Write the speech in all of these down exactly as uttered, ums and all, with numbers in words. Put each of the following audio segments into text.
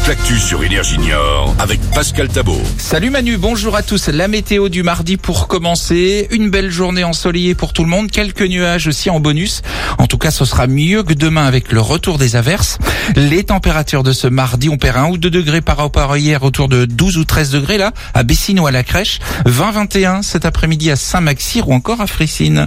toute l'actu sur Énergie Niort avec Pascal Thabot. Salut Manu, bonjour à tous. La météo du mardi pour commencer. Une belle journée ensoleillée pour tout le monde. Quelques nuages aussi en bonus. En tout cas, ce sera mieux que demain avec le retour des averses. Les températures de ce mardi, on perd un ou deux degrés par rapport à hier, autour de douze ou treize degrés là, à Bessines ou à la Crèche. vingt à vingt et un cet après-midi à Saint-Maxir ou encore à Frissines.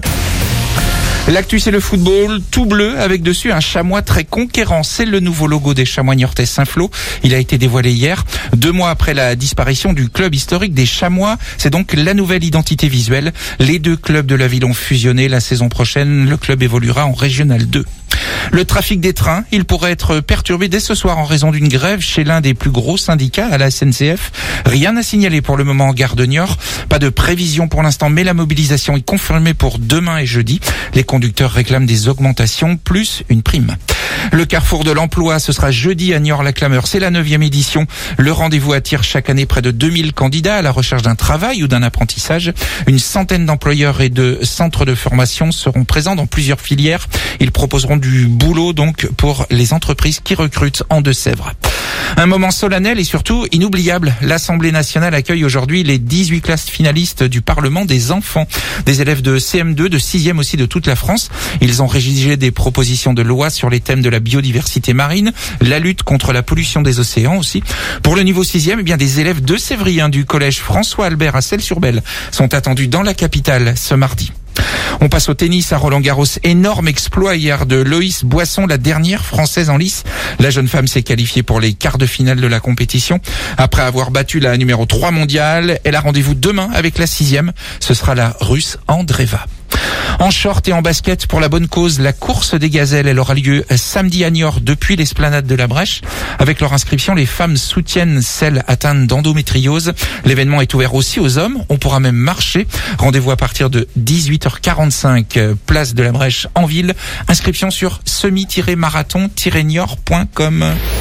L'actu, c'est le football, tout bleu, avec dessus un chamois très conquérant. C'est le nouveau logo des Chamois niortais Saint-Flour. Il a été dévoilé hier, deux mois après la disparition du club historique des Chamois. C'est donc la nouvelle identité visuelle. Les deux clubs de la ville ont fusionné. La saison prochaine, le club évoluera en Régional deux. Le trafic des trains, il pourrait être perturbé dès ce soir en raison d'une grève chez l'un des plus gros syndicats à la S N C F. Rien à signaler pour le moment en gare de Niort. Pas de prévision pour l'instant, mais la mobilisation est confirmée pour demain et jeudi. Les conducteurs réclament des augmentations plus une prime. Le carrefour de l'emploi, ce sera jeudi à Niort-la-Clameur. C'est la neuvième édition. Le rendez-vous attire chaque année près de deux mille candidats à la recherche d'un travail ou d'un apprentissage. Une centaine d'employeurs et de centres de formation seront présents dans plusieurs filières. Ils proposeront du boulot donc pour les entreprises qui recrutent en Deux-Sèvres. Un moment solennel et surtout inoubliable. L'Assemblée nationale accueille aujourd'hui les dix-huit classes finalistes du Parlement des enfants. Des élèves de C M deux, de sixième aussi de toute la France. Ils ont rédigé des propositions de loi sur les thèmes de la biodiversité marine, la lutte contre la pollution des océans aussi. Pour le niveau sixième, eh bien des élèves de Sévrien du collège François Albert à Celles-sur-Belle sont attendus dans la capitale ce mardi. On passe au tennis à Roland-Garros. Énorme exploit hier de Loïs Boisson, la dernière française en lice. La jeune femme s'est qualifiée pour les quarts de finale de la compétition. Après avoir battu la numéro trois mondiale, elle a rendez-vous demain avec la sixième. Ce sera la russe Andreeva. En short et en basket pour la bonne cause, la course des gazelles, elle aura lieu samedi à Niort depuis l'esplanade de la Brèche. Avec leur inscription, les femmes soutiennent celles atteintes d'endométriose. L'événement est ouvert aussi aux hommes. On pourra même marcher. Rendez-vous à partir de dix-huit heures quarante-cinq, place de la Brèche en ville. Inscription sur semi marathon niort point com.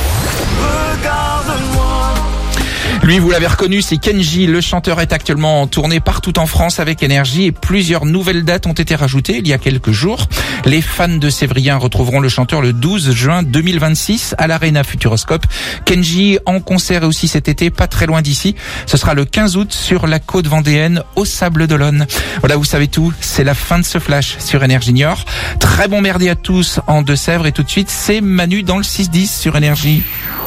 Lui, vous l'avez reconnu, c'est Kenji. Le chanteur est actuellement en tournée partout en France avec Énergie et plusieurs nouvelles dates ont été rajoutées il y a quelques jours. Les fans de Sévrien retrouveront le chanteur le douze juin deux mille vingt-six à l'Arena Futuroscope. Kenji en concert aussi cet été, pas très loin d'ici. Ce sera le quinze août sur la côte vendéenne au Sable d'Olonne. Voilà, vous savez tout. C'est la fin de ce flash sur Énergie Niort. Très bon merdi à tous en Deux-Sèvres et tout de suite, c'est Manu dans le six dix sur Énergie.